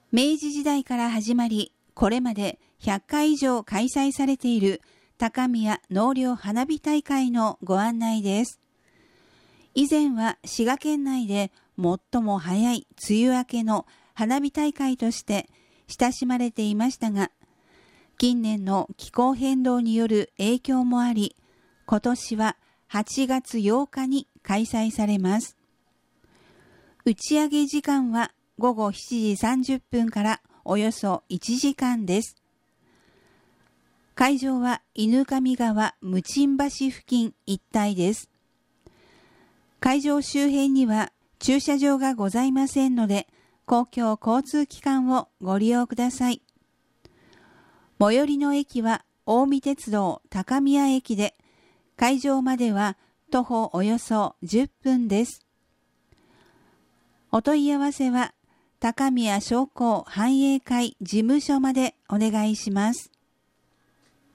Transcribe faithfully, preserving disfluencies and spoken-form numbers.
明治時代から始まり、これまでひゃっかい以上開催されている高宮納涼花火大会のご案内です。以前は滋賀県内で最も早い梅雨明けの花火大会として親しまれていましたが、近年の気候変動による影響もあり、今年ははちがつようかに開催されます。打ち上げ時間はごごしちじさんじゅっぷんからおよそいちじかんです。会場は犬上川無鎮橋付近一帯です。会場周辺には駐車場がございませんので、公共交通機関をご利用ください。最寄りの駅は近江鉄道高宮駅で、会場までは徒歩およそじゅっぷんです。お問い合わせは高宮商工繁栄会事務所までお願いします。